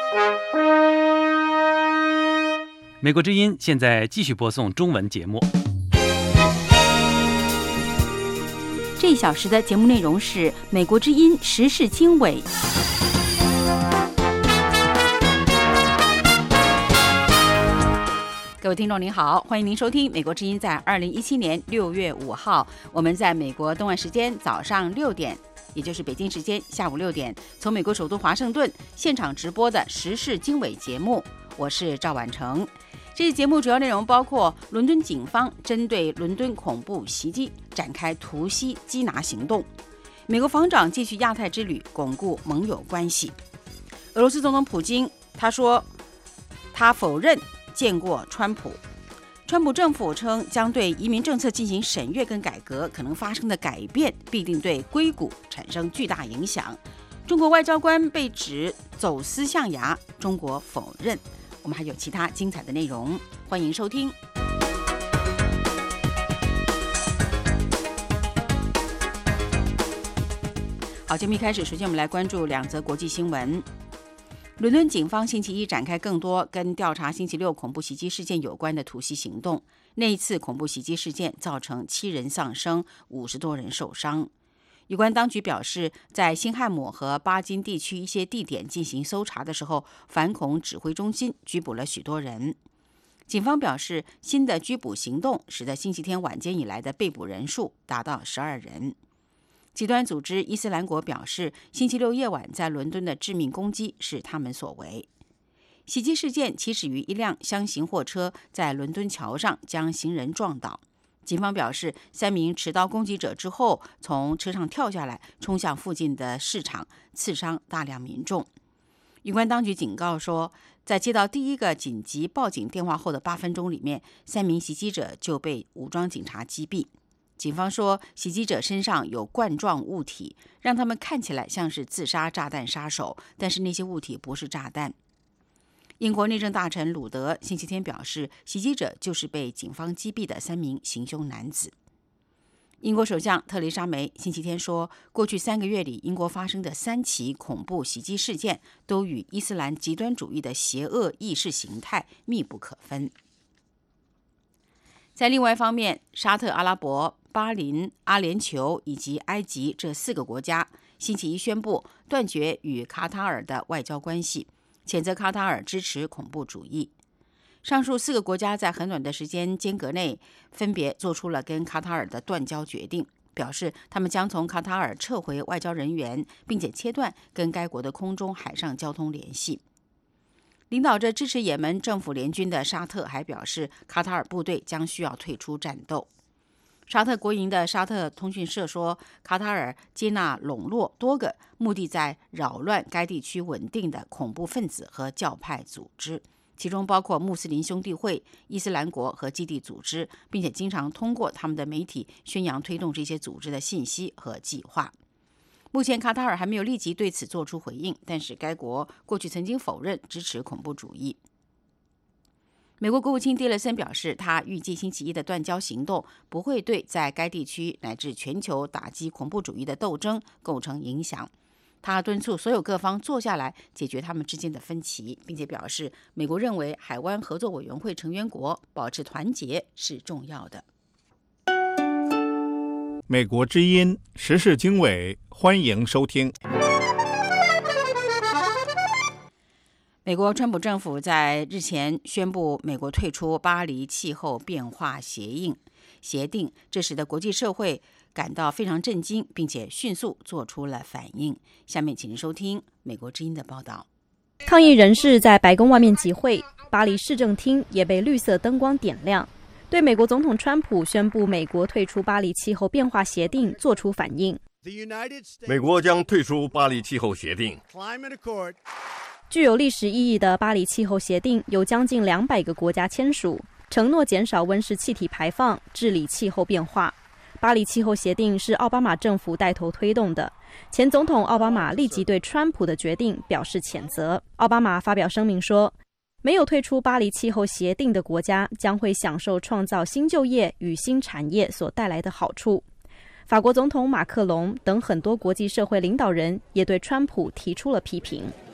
美国之音现在继续播送中文节目。 这一小时的节目内容是美国之音时事经纬。各位听众您好，欢迎您收听美国之音在2017年6月5号，我们在美国东岸时间早上6点，也就是北京时间下午6点，从美国首都华盛顿现场直播的时事经纬节目，我是赵婉成。这期节目主要内容包括伦敦警方针对伦敦恐怖袭击展开突袭缉拿行动，美国防长继续亚太之旅，巩固盟友关系。俄罗斯总统普京他说他否认见过川普。川普政府称将对移民政策进行审阅跟改革，可能发生的改变必定对硅谷产生巨大影响。中国外交官被指走私象牙，中国否认。我们还有其他精彩的内容，欢迎收听。好，节目一开始，首先我们来关注两则国际新闻。伦敦警方星期一展开更多跟调查星期六恐怖袭击事件有关的突袭行动。那一次恐怖袭击事件造成7人丧生，50多人受伤。有关当局表示，在新汉姆和巴金地区一些地点进行搜查的时候，反恐指挥中心拘捕了许多人。警方表示，新的拘捕行动使得星期天晚间以来的被捕人数达到12人。极端组织伊斯兰国表示，星期六夜晚在伦敦的致命攻击是他们所为。袭击事件起始于一辆箱型货车在伦敦桥上将行人撞倒。警方表示，3名持刀攻击者之后从车上跳下来，冲向附近的市场，刺伤大量民众。有关当局警告说，在接到第一个紧急报警电话后的8分钟里面，3名袭击者就被武装警察击毙。警方说，袭击者身上有冠状物体，让他们看起来像是自杀炸弹杀手，但是那些物体不是炸弹。英国内政大臣鲁德星期天表示，袭击者就是被警方击毙的3名行凶男子。英国首相特蕾莎梅星期天说，过去3个月里，英国发生的3起恐怖袭击事件都与伊斯兰极端主义的邪恶意识形态密不可分。在另外一方面，沙特阿拉伯、巴林、阿联酋以及埃及这4个国家星期一宣布断绝与卡塔尔的外交关系，谴责卡塔尔支持恐怖主义。上述4个国家在很短的时间间隔内分别做出了跟卡塔尔的断交决定，表示他们将从卡塔尔撤回外交人员，并且切断跟该国的空中海上交通联系。领导着支持也门政府联军的沙特还表示，卡塔尔部队将需要退出战斗。沙特国营的沙特通讯社说，卡塔尔接纳笼络多个目的在扰乱该地区稳定的恐怖分子和教派组织，其中包括穆斯林兄弟会、伊斯兰国和基地组织，并且经常通过他们的媒体宣扬推动这些组织的信息和计划。目前卡塔尔还没有立即对此做出回应，但是该国过去曾经否认支持恐怖主义。美国国务卿蒂勒森表示，他预计星期一的断交行动不会对在该地区乃至全球打击恐怖主义的斗争构成影响。他敦促所有各方坐下来解决他们之间的分歧，并且表示，美国认为海湾合作委员会成员国保持团结是重要的。 美国之音时事经纬，欢迎收听。 美国川普政府在日前宣布美国退出巴黎气候变化协定，这使得国际社会感到非常震惊，并且迅速做出了反应。下面请您收听美国之音的报道。 抗议人士在白宫外面集会，巴黎市政厅也被绿色灯光点亮，对美国总统川普宣布美国退出巴黎气候变化协定做出反应。 美国将退出巴黎气候协定。 具有历史意义的巴黎气候协定有将近200个国家签署，承诺减少温室气体排放，治理气候变化。巴黎气候协定是奥巴马政府带头推动的，前总统奥巴马立即对川普的决定表示谴责。奥巴马发表声明说，没有退出巴黎气候协定的国家将会享受创造新就业与新产业所带来的好处。法国总统马克龙等很多国际社会领导人也对川普提出了批评。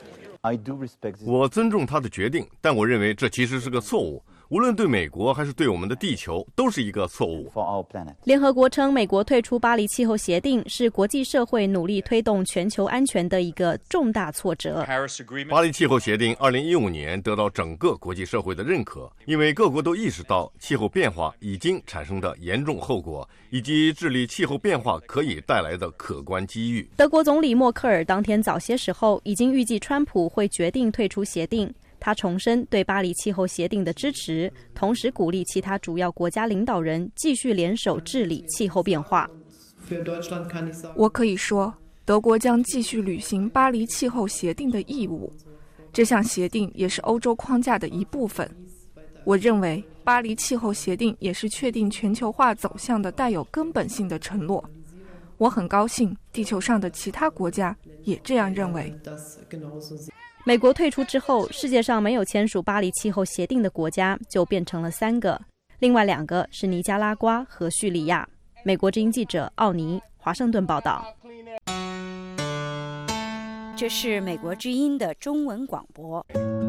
我尊重他的决定，但我认为这其实是个错误，无论对美国还是对我们的地球都是一个错误。 联合国称，美国退出巴黎气候协定是国际社会努力推动全球安全的一个重大挫折。 巴黎气候协定2015年得到整个国际社会的认可，因为各国都意识到气候变化已经产生的严重后果，以及治理气候变化可以带来的可观机遇。 德国总理默克尔当天早些时候已经预计川普会决定退出协定。他重申对巴黎气候协定的支持，同时鼓励其他主要国家领导人继续联手治理气候变化。 我可以说，德国将继续履行巴黎气候协定的义务。这项协定也是欧洲框架的一部分。我认为，巴黎气候协定也是确定全球化走向的带有根本性的承诺。我很高兴，地球上的其他国家也这样认为。 美国退出之后，世界上没有签署巴黎气候协定的国家就变成了3个，另外2个是尼加拉瓜和叙利亚。美国之音记者奥尼，华盛顿报道。 这是美国之音的中文广播。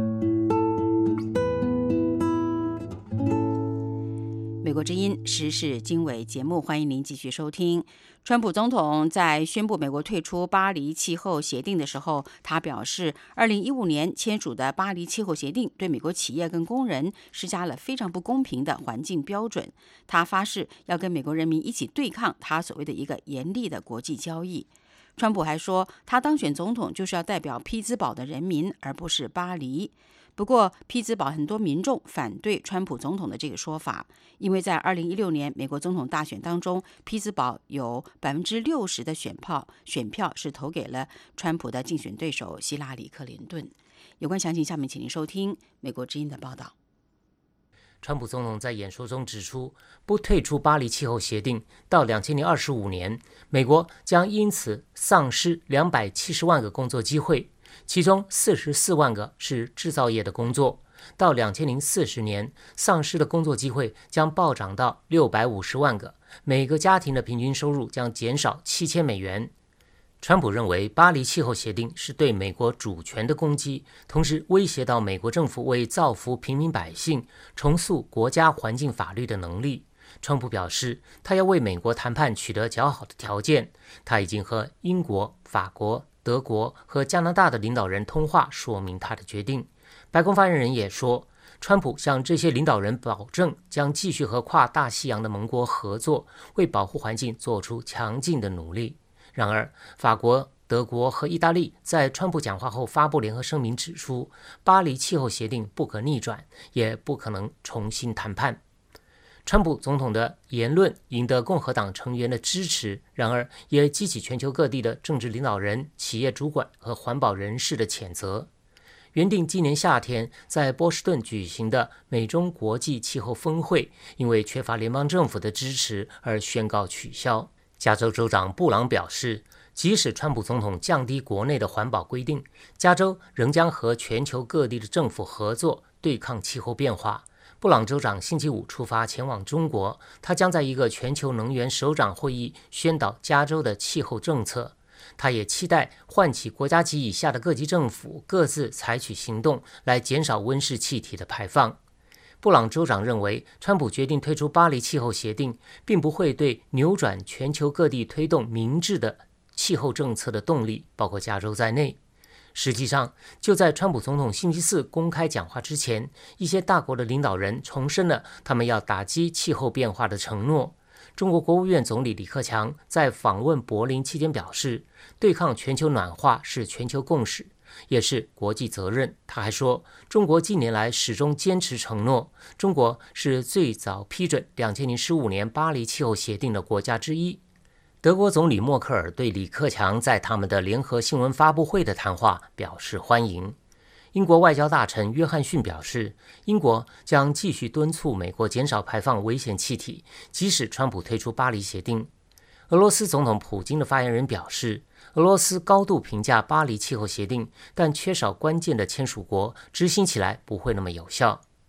美国之音时事经纬节目，欢迎您继续收听。川普总统在宣布美国退出巴黎气候协定的时候，他表示2015年签署的巴黎气候协定对美国企业跟工人施加了非常不公平的环境标准。他发誓要跟美国人民一起对抗他所谓的一个严厉的国际交易。川普还说，他当选总统就是要代表匹兹堡的人民，而不是巴黎。不过，匹兹堡很多民众反对川普总统的这个说法，因为在2016年美国总统大选当中，匹兹堡有60%的选票是投给了川普的竞选对手希拉里·克林顿。有关详情，下面请您收听美国之音的报道。 川普总统在演说中指出，不退出巴黎气候协定，到2025年，美国将因此丧失270万个工作机会，其中44万个是制造业的工作。到2040年，丧失的工作机会将暴涨到650万个，每个家庭的平均收入将减少7000美元。川普认为，巴黎气候协定是对美国主权的攻击，同时威胁到美国政府为造福平民百姓、重塑国家环境法律的能力。川普表示，他要为美国谈判取得较好的条件。他已经和英国、法国、德国和加拿大的领导人通话，说明他的决定。白宫发言人也说，川普向这些领导人保证，将继续和跨大西洋的盟国合作，为保护环境做出强劲的努力。然而，法国、德国和意大利在川普讲话后发布联合声明，指出巴黎气候协定不可逆转，也不可能重新谈判。川普总统的言论赢得共和党成员的支持，然而也激起全球各地的政治领导人、企业主管和环保人士的谴责。原定今年夏天在波士顿举行的美中国际气候峰会，因为缺乏联邦政府的支持而宣告取消。加州州长布朗表示，即使川普总统降低国内的环保规定，加州仍将和全球各地的政府合作对抗气候变化。布朗州长星期五出发前往中国，他将在一个全球能源首长会议宣导加州的气候政策。他也期待唤起国家级以下的各级政府各自采取行动来减少温室气体的排放。布朗州长认为，川普决定退出巴黎气候协定，并不会对扭转全球各地推动明智的气候政策的动力，包括加州在内。实际上，就在川普总统星期四公开讲话之前，一些大国的领导人重申了他们要打击气候变化的承诺。中国国务院总理李克强在访问柏林期间表示，对抗全球暖化是全球共识，也是国际责任。他还说，中国近年来始终坚持承诺，中国是最早批准2015年巴黎气候协定的国家之一。德国总理默克尔对李克强在他们的联合新闻发布会的谈话表示欢迎。英国外交大臣约翰逊表示，英国将继续敦促美国减少排放危险气体，即使川普退出巴黎协定。俄罗斯总统普京的发言人表示，俄罗斯高度评价巴黎气候协定，但缺少关键的签署国，执行起来不会那么有效。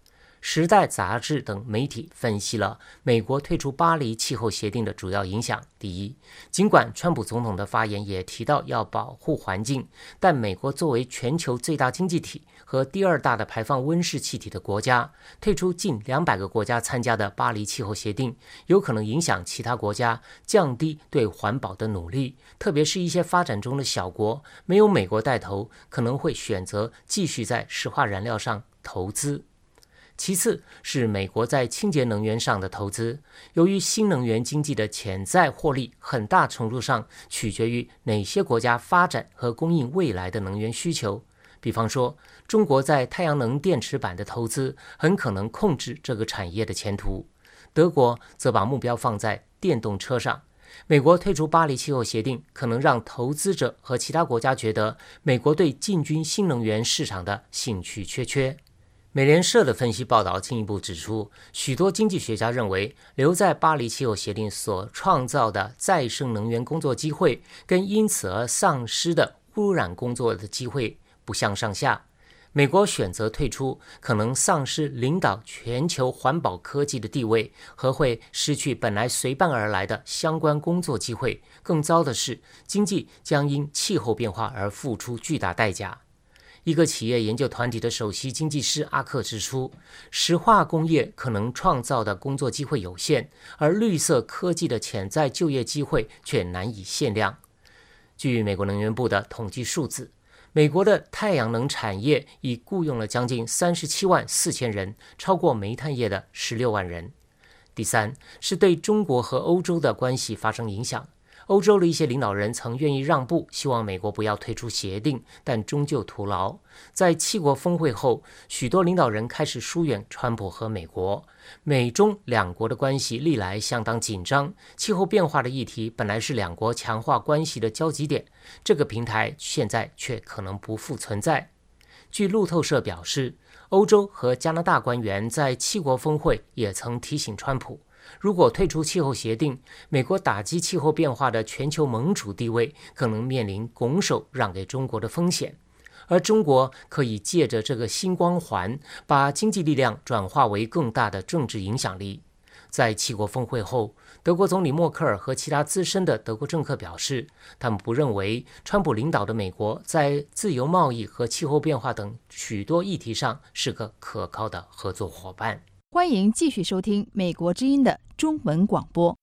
时代》杂志等媒体分析了美国退出巴黎气候协定的主要影响。第一，尽管川普总统的发言也提到要保护环境，但美国作为全球最大经济体和第二大的排放温室气体的国家，退出近200个国家参加的巴黎气候协定，有可能影响其他国家降低对环保的努力，特别是一些发展中的小国，没有美国带头，可能会选择继续在石化燃料上投资。其次是美国在清洁能源上的投资，由于新能源经济的潜在获利很大程度上取决于哪些国家发展和供应未来的能源需求。比方说，中国在太阳能电池板的投资很可能控制这个产业的前途。德国则把目标放在电动车上。美国退出巴黎气候协定，可能让投资者和其他国家觉得美国对进军新能源市场的兴趣缺。美联社的分析报道进一步指出，许多经济学家认为，留在巴黎气候协定所创造的再生能源工作机会，跟因此而丧失的污染工作的机会不相上下。美国选择退出，可能丧失领导全球环保科技的地位，和会失去本来随伴而来的相关工作机会。更糟的是，经济将因气候变化而付出巨大代价。一个企业研究团体的首席经济师阿克指出，石化工业可能创造的工作机会有限，而绿色科技的潜在就业机会却难以限量。据美国能源部的统计数字，美国的太阳能产业已雇佣了将近37万4千人，超过煤炭业的16万人。第三是对中国和欧洲的关系发生影响。欧洲的一些领导人曾愿意让步，希望美国不要退出协定，但终究徒劳。在7国峰会后，许多领导人开始疏远川普和美国。美中两国的关系历来相当紧张，气候变化的议题本来是两国强化关系的交集点，这个平台现在却可能不复存在。据路透社表示，欧洲和加拿大官员在7国峰会也曾提醒川普，如果退出气候协定，美国打击气候变化的全球盟主地位可能面临拱手让给中国的风险，而中国可以借着这个新光环，把经济力量转化为更大的政治影响力。在7国峰会后，德国总理默克尔和其他资深的德国政客表示，他们不认为川普领导的美国在自由贸易和气候变化等许多议题上是个可靠的合作伙伴。 欢迎继续收听美国之音的中文广播。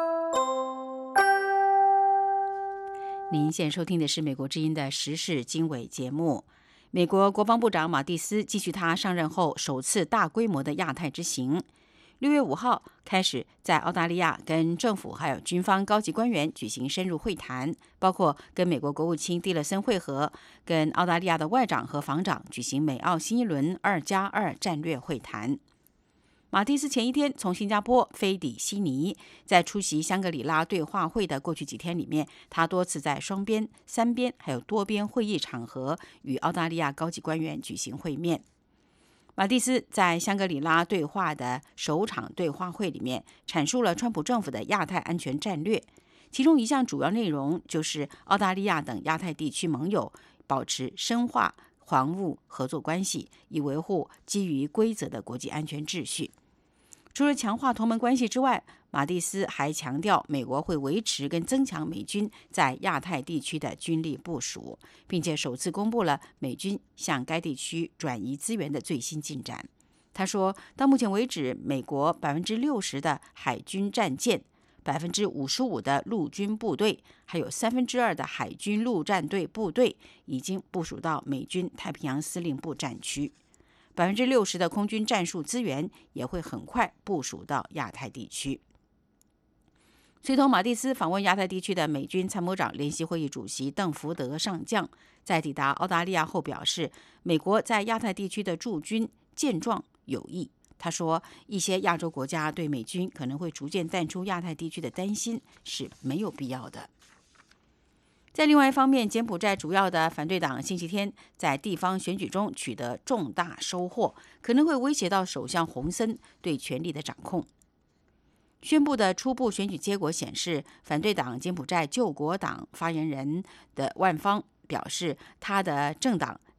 您现在收听的是美国之音的时事经纬节目。美国国防部长马蒂斯继续他上任后首次大规模的亚太之行。6月5号开始在澳大利亚跟政府还有军方高级官员举行深入会谈，包括跟美国国务卿蒂勒森会合，跟澳大利亚的外长和防长举行美澳新一轮2+2战略会谈。马蒂斯前一天从新加坡飞抵悉尼，在出席香格里拉对话会的过去几天里面，他多次在双边、3边还有多边会议场合与澳大利亚高级官员举行会面。马蒂斯在香格里拉对话的首场对话会里面阐述了川普政府的亚太安全战略，其中一项主要内容就是澳大利亚等亚太地区盟友保持深化防务合作关系，以维护基于规则的国际安全秩序。除了强化同盟关系之外，马蒂斯还强调美国会维持跟增强美军在亚太地区的军力部署，并且首次公布了美军向该地区转移资源的最新进展。他说，到目前为止，美国60%的海军战舰、55%的陆军部队，还有2/3的海军陆战队部队已经部署到美军太平洋司令部战区。60%的空军战术资源也会很快部署到亚太地区。随同马蒂斯访问亚太地区的美军参谋长联席会议主席邓福德上将，在抵达澳大利亚后表示，美国在亚太地区的驻军健壮有益。他说，一些亚洲国家对美军可能会逐渐淡出亚太地区的担心是没有必要的。在另外一方面，柬埔寨主要的反对党星期天在地方选举中取得重大收获，可能会威胁到首相洪森对权力的掌控。宣布的初步选举结果显示，反对党柬埔寨救国党发言人的万方表示，他的政党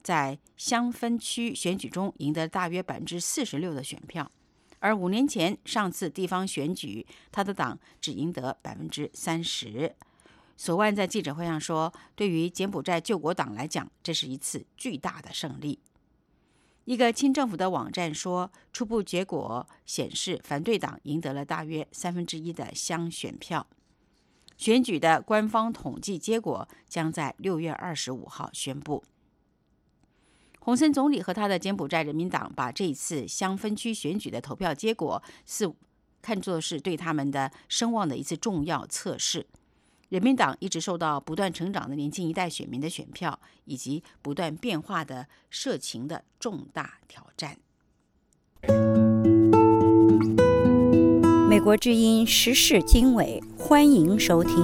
在乡分区选举中赢得大约46%的选票，而5年前上次地方选举，他的党只赢得30%。索万在记者会上说，对于柬埔寨救国党来讲，这是一次巨大的胜利。一个亲政府的网站说，初步结果显示反对党赢得了大约1/3的乡选票。选举的官方统计结果将在6月25号宣布。洪森总理和他的柬埔寨人民党把这一次乡分区选举的投票结果看作是对他们的声望的一次重要测试。人民党一直受到不断成长的年轻一代选民的选票以及不断变化的社情的重大挑战。 美国之音时事经纬，欢迎收听。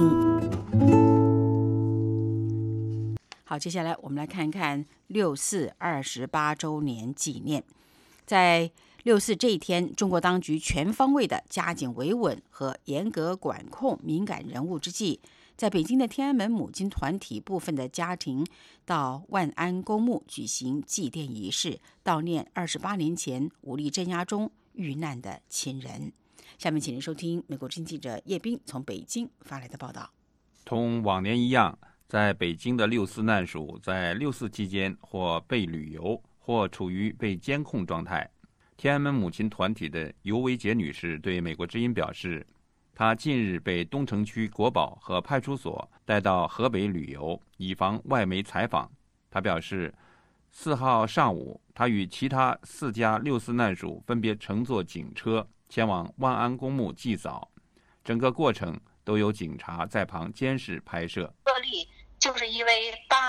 好，接下来我们来看看6·4 28周年纪念。在6·4这一天，中国当局全方位的加紧维稳和严格管控敏感人物之际，在北京的天安门母亲团体部分的家庭到万安公墓举行祭奠仪式，悼念28年前武力镇压中遇难的亲人。下面请您收听美国之音记者叶斌从北京发来的报道。 同往年一样，在北京的6·4难属在6·4期间或被旅游或处于被监控状态。天安门母亲团体的尤维杰女士对美国之音表示，她近日被东城区国保和派出所带到河北旅游，以防外媒采访。她表示，4号上午，她与其他4家6·4难属分别乘坐警车前往万安公墓祭扫，整个过程都有警察在旁监视拍摄。 个例就是因为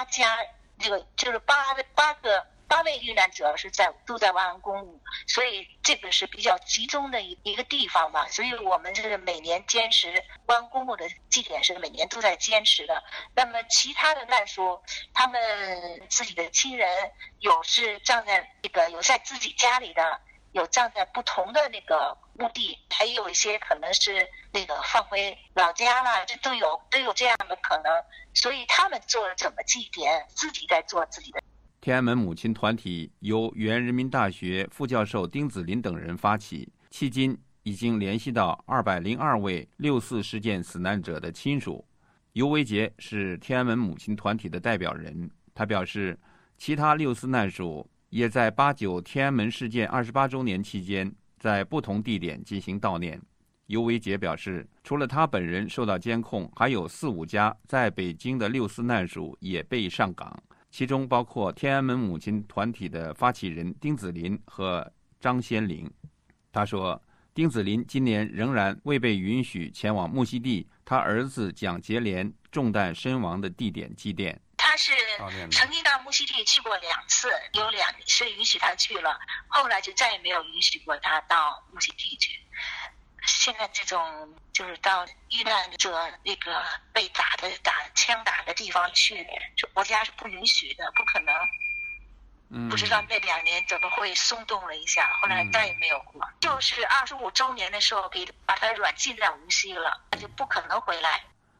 8位遇难者都在万安公墓，所以这个是比较集中的一个地方吧。所以我们是每年坚持万安公墓的祭典是每年都在坚持的。那么其他的难属，他们自己的亲人有是葬在有在自己家里的，有葬在不同的墓地，还有一些可能是放回老家了，这都有这样的可能。所以他们做怎么祭奠，自己在做自己的。 天安门母亲团体由原人民大学副教授丁子霖等人发起，迄今已经联系到202位6·4事件死难者的亲属。尤维杰是天安门母亲团体的代表人，他表示，其他6·4难属也在89天安门事件28周年期间，在不同地点进行悼念。尤维杰表示，除了他本人受到监控，还有4、5家在北京的6·4难属也被上岗，其中包括天安门母亲团体的发起人丁子霖和张先玲。他说，丁子霖今年仍然未被允许前往木樨地他儿子蒋洁莲中弹身亡的地点祭奠。 他是曾经到木樨地去过2次，有2是允许他去了，后来就再也没有允许过他到木樨地去。现在这种就是到遇难者被枪打的地方去，这国家是不允许的，不可能。不知道那2年怎么会松动了一下，后来再也没有过。就是25周年的时候把他软禁在无锡了，他就不可能回来。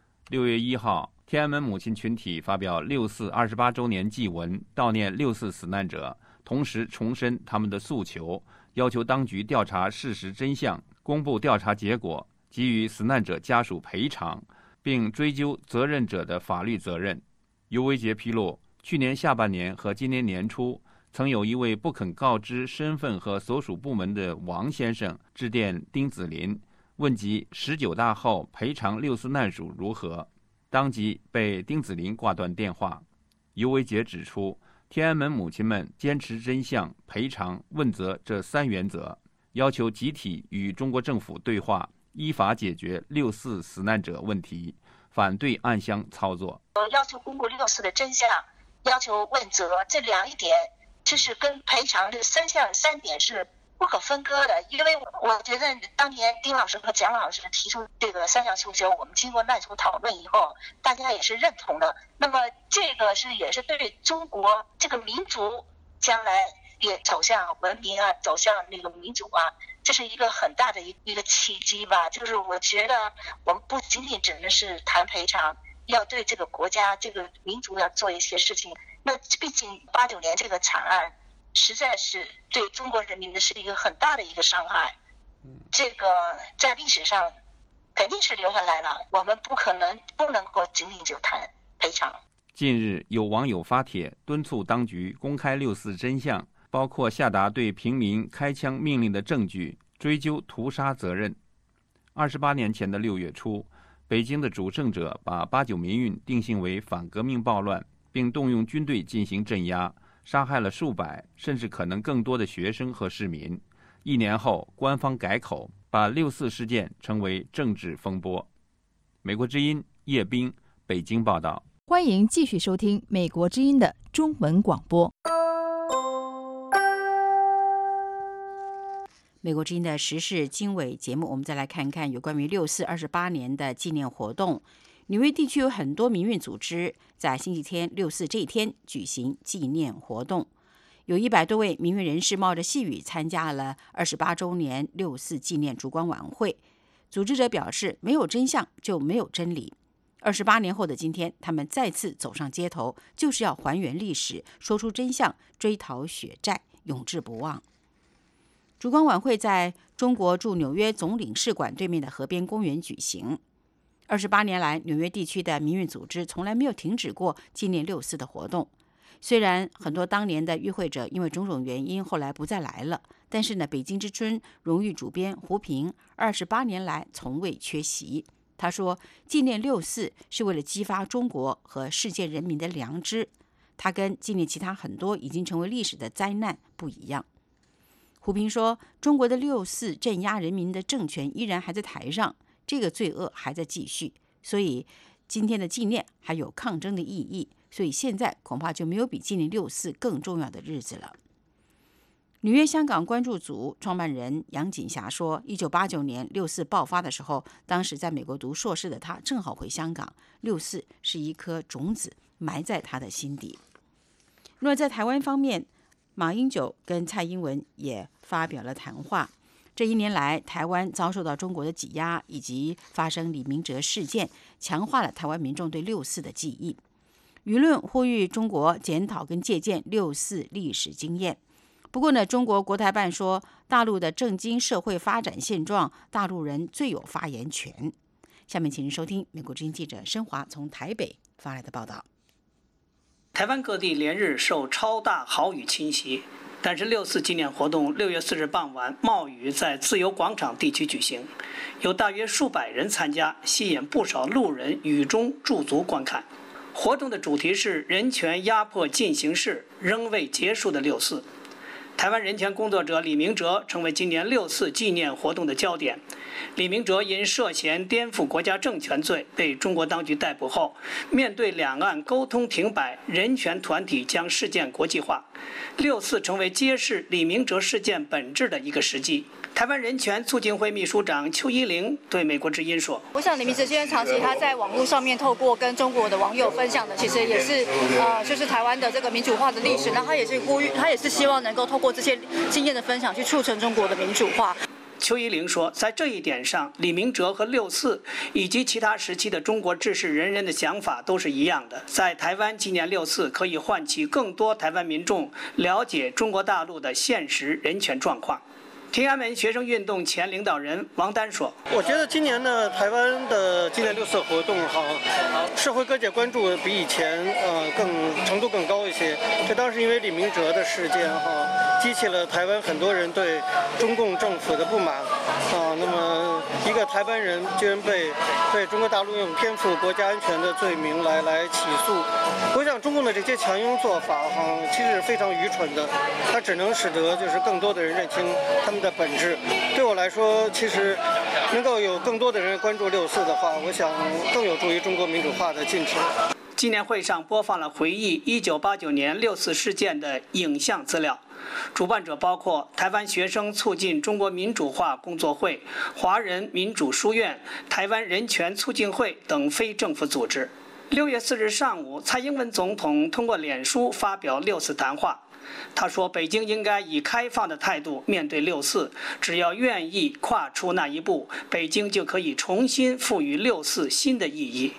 6月1号，天安门母亲群体发表6·4 28周年祭文，悼念6·4死难者，同时重申他们的诉求，要求当局调查事实真相，公布调查结果，给予死难者家属赔偿，并追究责任者的法律责任。尤维杰披露，去年下半年和今年年初，曾有一位不肯告知身份和所属部门的王先生致电丁子霖，问及19大后赔偿6·4难属如何，当即被丁子霖挂断电话。尤维杰指出，天安门母亲们坚持真相、赔偿、问责这3原则，要求集体与中国政府对话，依法解决6·4死难者问题，反对暗箱操作。 要求公布6·4的真相，要求问责，这2点，这是跟赔偿这3点是不可分割的。因为我觉得当年丁老师和蒋老师提出这个3项诉求，我们经过难属讨论以后，大家也是认同的。那么这个也是对中国这个民族将来也走向文明啊，走向民主啊，这是一个很大的一个契机吧。就是我觉得我们不仅仅只能是谈赔偿，要对这个国家这个民族要做一些事情， 那毕竟89年这个惨案实在是对中国人民的是一个很大的一个伤害，这个在历史上肯定是留下来了，我们不能够仅仅就谈赔偿。 近日，有网友发帖敦促当局公开6·4真相，包括下达对平民开枪命令的证据，追究屠杀责任。28年前的6月初，北京的主政者把89民运定性为反革命暴乱，并动用军队进行镇压，杀害了数百甚至可能更多的学生和市民。1年后，官方改口，把6·4事件称为政治风波。美国之音叶冰，北京报道。 欢迎继续收听美国之音的中文广播。 美国之音的时事经纬节目，我们再来看看有关于6·4 28年的纪念活动。纽约地区有很多民运组织在星期天6·4这一天举行纪念活动，有100多位民运人士冒着细雨参加了28周年6·4纪念烛光晚会。组织者表示，没有真相就没有真理。28年后的今天，他们再次走上街头，就是要还原历史，说出真相，追讨血债，永志不忘。烛光晚会在中国驻纽约总领事馆对面的河边公园举行。28年来，纽约地区的民运组织从来没有停止过纪念6·4的活动。虽然很多当年的与会者因为种种原因后来不再来了，但是呢，北京之春荣誉主编胡平28年来从未缺席。他说，纪念6·4是为了激发中国和世界人民的良知，他跟纪念其他很多已经成为历史的灾难不一样。胡平说，中国的6·4镇压人民的政权依然还在台上，这个罪恶还在继续，所以今天的纪念还有抗争的意义，所以现在恐怕就没有比纪念6·4更重要的日子了。纽约香港关注组创办人杨锦霞说，1989年6·4爆发的时候，当时在美国读硕士的他正好回香港，6·4是一颗种子埋在他的心底。另外，在台湾方面，马英九跟蔡英文也发表了谈话。这1年来，台湾遭受到中国的挤压，以及发生李明哲事件，强化了台湾民众对6·4的记忆。舆论呼吁中国检讨跟借鉴6·4历史经验。不过呢，中国国台办说，大陆的政经社会发展现状，大陆人最有发言权。下面请您收听美国之音记者申华从台北发来的报道。 台湾各地连日受超大豪雨侵袭，但是6·4纪念活动6月4日傍晚冒雨在自由广场地区举行，有大约数百人参加，吸引不少路人雨中驻足观看。活动的主题是人权压迫进行式，仍未结束的6·4。台湾人权工作者李明哲成为今年6·4纪念活动的焦点。李明哲因涉嫌颠覆国家政权罪被中国当局逮捕后，面对两岸沟通停摆，人权团体将事件国际化。6·4成为揭示李明哲事件本质的一个时机。台湾人权促进会秘书长邱依玲对美国之音说：“ 我想李明哲先生长期他在网络上面透过跟中国的网友分享的，其实也是就是台湾的这个民主化的历史。那他也是呼吁，他也是希望能够透过这些经验的分享，去促成中国的民主化。” 邱依玲说，在这一点上，李明哲和6·4以及其他时期的中国志士仁人的想法都是一样的。在台湾纪念6·4，可以唤起更多台湾民众了解中国大陆的现实人权状况。天安门学生运动前领导人王丹说：“ 我觉得今年呢，台湾的纪念6·4活动社会各界关注比以前程度更高一些。这当时因为李明哲的事件激起了台湾很多人对中共政府的不满那么一个台湾人居然被中国大陆用颠覆国家安全的罪名来起诉。我想中共的这些强硬做法其实是非常愚蠢的，它只能使得就是更多的人认清他们的本质。对我来说，其实能够有更多的人关注6·4的话，我想更有助于中国民主化的进程。” 纪念会上播放了回忆1989年6·4事件的影像资料。主办者包括台湾学生促进中国民主化工作会、华人民主书院、台湾人权促进会等非政府组织。6月4日上午，蔡英文总统通过脸书发表6·4谈话。他说，北京应该以开放的态度面对6·4，只要愿意跨出那一步，北京就可以重新赋予6·4新的意义。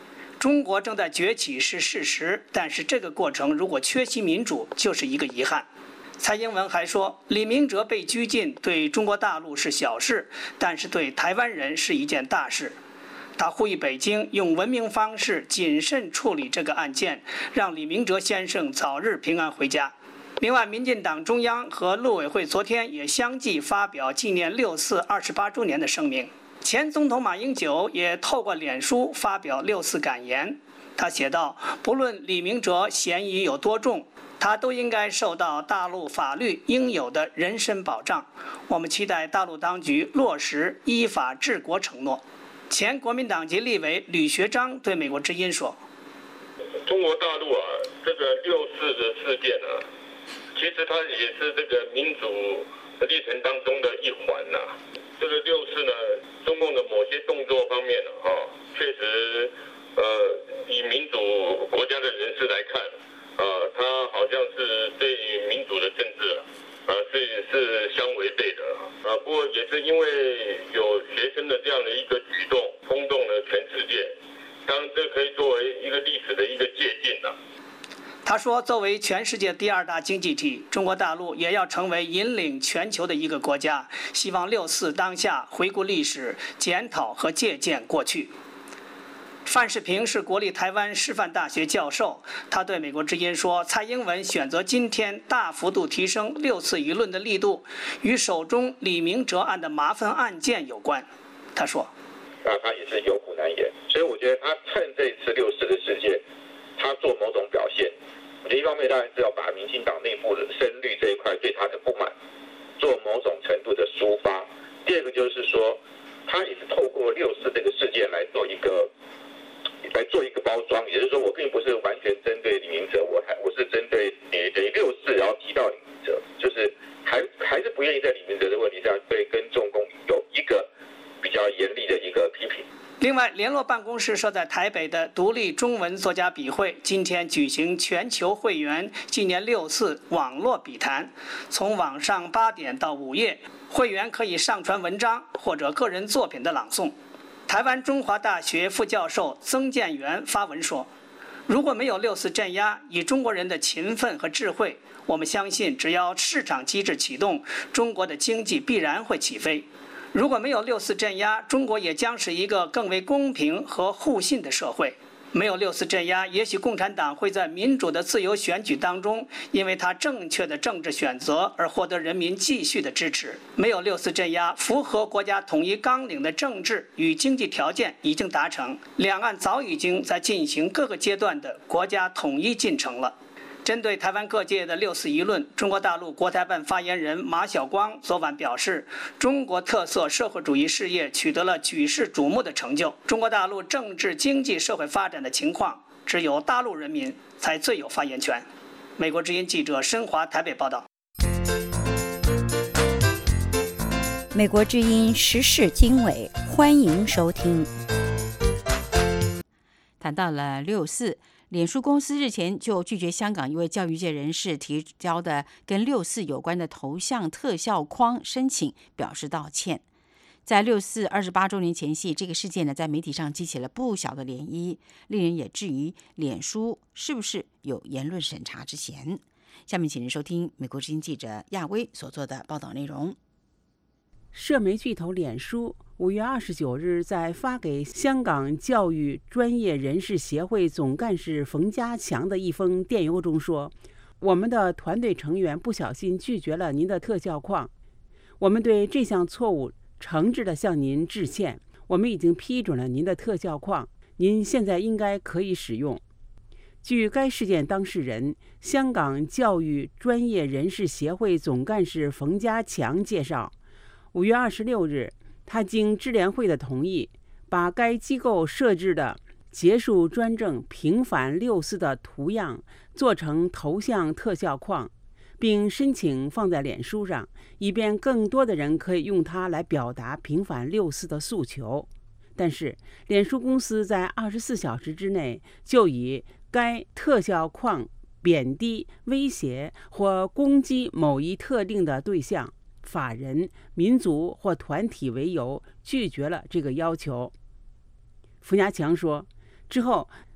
中国正在崛起是事实，但是这个过程如果缺席民主，就是一个遗憾。蔡英文还说，李明哲被拘禁对中国大陆是小事，但是对台湾人是一件大事。他呼吁北京用文明方式谨慎处理这个案件，让李明哲先生早日平安回家。另外，民进党中央和陆委会昨天也相继发表纪念6·4 28周年的声明。前总统马英九也透过脸书发表6·4感言，他写道：“不论李明哲嫌疑有多重，他都应该受到大陆法律应有的人身保障。我们期待大陆当局落实依法治国承诺。”前国民党籍立委吕学章对美国之音说：“ 中国大陆这个6·4的事件其实它也是这个民主历程当中的一环这个6·4呢，中共的某些动作方面确实以民主国家的人士来看他好像是对民主的政治是相违背的不过也是因为有学生的这样的一个举动，轰动了全世界，当然这可以作为一个历史的一个借鉴他说，作为全世界第2大经济体，中国大陆也要成为引领全球的一个国家，希望6·4当下回顾历史，检讨和借鉴过去。范世平是国立台湾师范大学教授，他对美国之音说，蔡英文选择今天大幅度提升6·4舆论的力度，与手中李明哲案的麻烦案件有关。他说， 他也是有苦难言，所以我觉得他趁这次6·4的事件，他做某种表现。我觉得一方面当然是要把民进党内部的声律这一块对他的不满做某种程度的抒发。第二个就是说，他也是透过6·4这个事件来做一个包装，也就是说，我并不是完全针对李明哲，我是针对等于6·4，然后提到李明哲，就是还是不愿意在李明哲的问题上对跟中共有一个比较严厉的一个批评。 另外，联络办公室设在台北的独立中文作家笔会今天举行全球会员纪念6·4网络笔谈，从晚上8点到午夜，会员可以上传文章或者个人作品的朗诵。台湾中华大学副教授曾建元发文说，如果没有6·4镇压，以中国人的勤奋和智慧，我们相信只要市场机制启动，中国的经济必然会起飞。如果没有6·4镇压，中国也将是一个更为公平和互信的社会。没有6·4镇压，也许共产党会在民主的自由选举当中，因为他正确的政治选择而获得人民继续的支持。没有6·4镇压，符合国家统一纲领的政治与经济条件已经达成，两岸早已经在进行各个阶段的国家统一进程了。针对台湾各界的6·4舆论，中国大陆国台办发言人马晓光昨晚表示，中国特色社会主义事业取得了举世瞩目的成就，中国大陆政治经济社会发展的情况，只有大陆人民才最有发言权。美国之音记者申华台北报道。 美国之音时事经纬，欢迎收听。 谈到了6·4。脸书公司日前就拒绝香港一位教育界人士提交的跟6·4有关的头像特效框申请表示道歉。在6·4 28周年前夕，这个事件呢在媒体上激起了不小的涟漪，令人也质疑脸书是不是有言论审查之嫌。下面请您收听美国之音记者亚薇所做的报道内容。 社媒巨头脸书5月29日在发给香港教育专业人士协会总干事冯家强的一封电邮中说，我们的团队成员不小心拒绝了您的特效框，我们对这项错误诚挚地向您致歉，我们已经批准了您的特效框，您现在应该可以使用。据该事件当事人香港教育专业人士协会总干事冯家强介绍，5月26日他经支联会的同意，把该机构设置的结束专政平反6·4的图样做成头像特效框，并申请放在脸书上，以便更多的人可以用它来表达平反6·4的诉求。但是脸书公司在24小时之内就以该特效框贬低、威胁或攻击某一特定的对象、法人、民族或团体为由，拒绝了这个要求。冯家强说，之后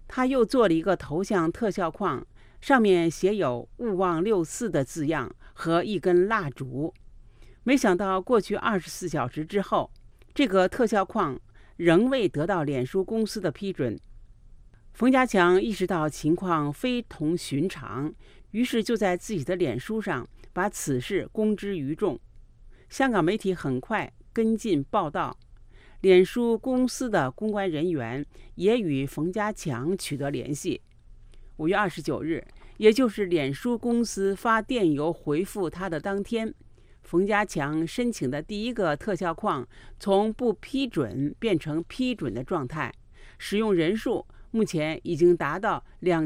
他又做了一个头像特效框，上面写有勿忘64的字样和一根蜡烛。没想到过去24小时之后，这个特效框仍未得到脸书公司的批准。冯家强意识到情况非同寻常，于是就在自己的脸书上把此事公之于众。香港媒体很快跟进报道，脸书公司的公关人员也与冯家强取得联系。5月29日，也就是脸书公司发电邮回复他的当天，冯家强申请的第一个特效框从不批准变成批准的状态，使用人数目前已经达到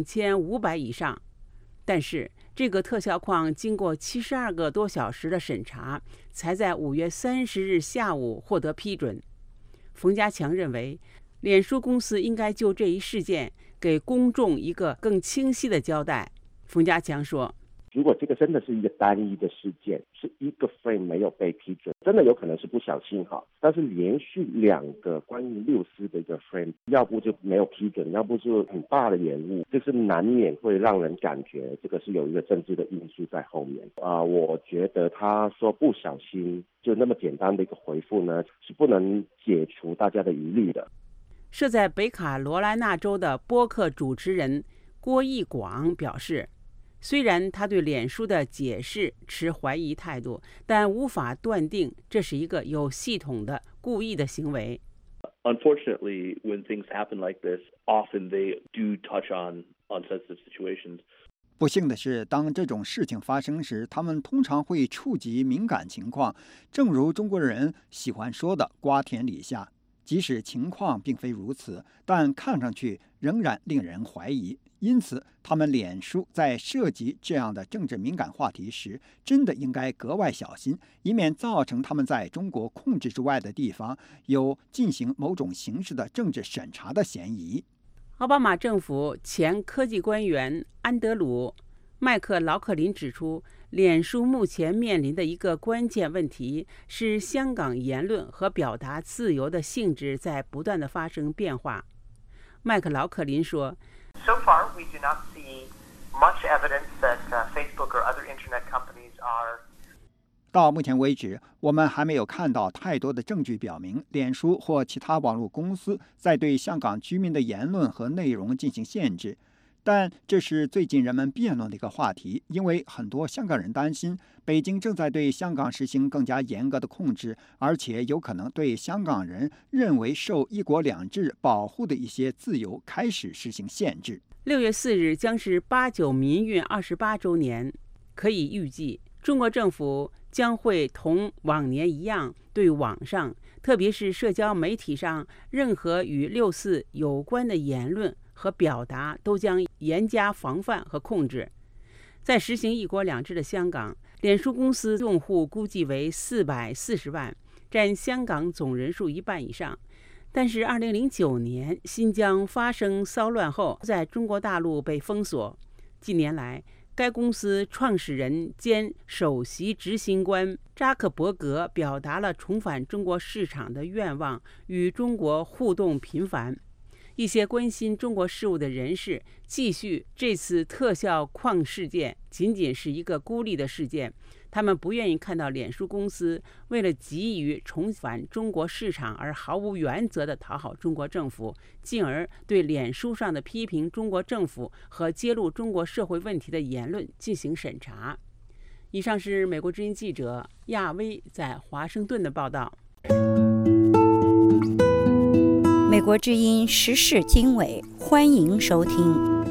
2500以上。但是这个特效框经过72个多小时的审查，才在5月30日下午获得批准。冯家强认为，脸书公司应该就这一事件给公众一个更清晰的交代。冯家强说， 如果这个真的是一个单一的事件，是一个 frame 没有被批准，真的有可能是不小心哈。但是连续2个关于64的一个 frame， 要不就没有批准，要不就很大的延误，这是难免会让人感觉这个是有一个政治的因素在后面。我觉得他说不小心就那么简单的一个回复呢，是不能解除大家的疑虑的。 设在北卡罗来纳州的播客主持人郭义广表示，虽然他对脸书的解释持怀疑态度，但无法断定这是一个有系统的故意的行为。 Unfortunately, when things happen like this, often they do touch on sensitive situations. 不幸的是，当这种事情发生时，他们通常会触及敏感情况，正如中国人喜欢说的瓜田李下。即使情况并非如此，但看上去仍然令人怀疑。因此，他们脸书在涉及这样的政治敏感话题时，真的应该格外小心，以免造成他们在中国控制之外的地方有进行某种形式的政治审查的嫌疑。 奥巴马政府前科技官员安德鲁·麦克劳克林指出，脸书目前面临的一个关键问题是香港言论和表达自由的性质在不断地发生变化。麦克劳克林说， So far, we do not see much evidence that Facebook or other internet companies are. 到目前为止，我们还没有看到太多的证据表明脸书或其他网络公司在对香港居民的言论和内容进行限制。但这是最近人们辩论的一个话题，因为很多香港人担心北京正在对香港实行更加严格的控制，而且有可能对香港人认为受一国两制保护的一些自由开始实行限制。 6月4日将是8·9民运28周年，可以预计中国政府将会同往年一样，对网上，特别是社交媒体上任何与6·4有关的言论和表达都将严加防范和控制。在实行一国两制的香港，脸书公司用户估计为440万，占香港总人数1半以上。但是2009年新疆发生骚乱后，在中国大陆被封锁。近年来，该公司创始人兼首席执行官扎克伯格表达了重返中国市场的愿望，与中国互动频繁。一些关心中国事务的人士继续这次特效框事件仅仅是一个孤立的事件，他们不愿意看到脸书公司为了急于重返中国市场而毫无原则地讨好中国政府，进而对脸书上的批评中国政府和揭露中国社会问题的言论进行审查。以上是美国之音记者亚威在华盛顿的报道。 美国之音时事经纬，欢迎收听。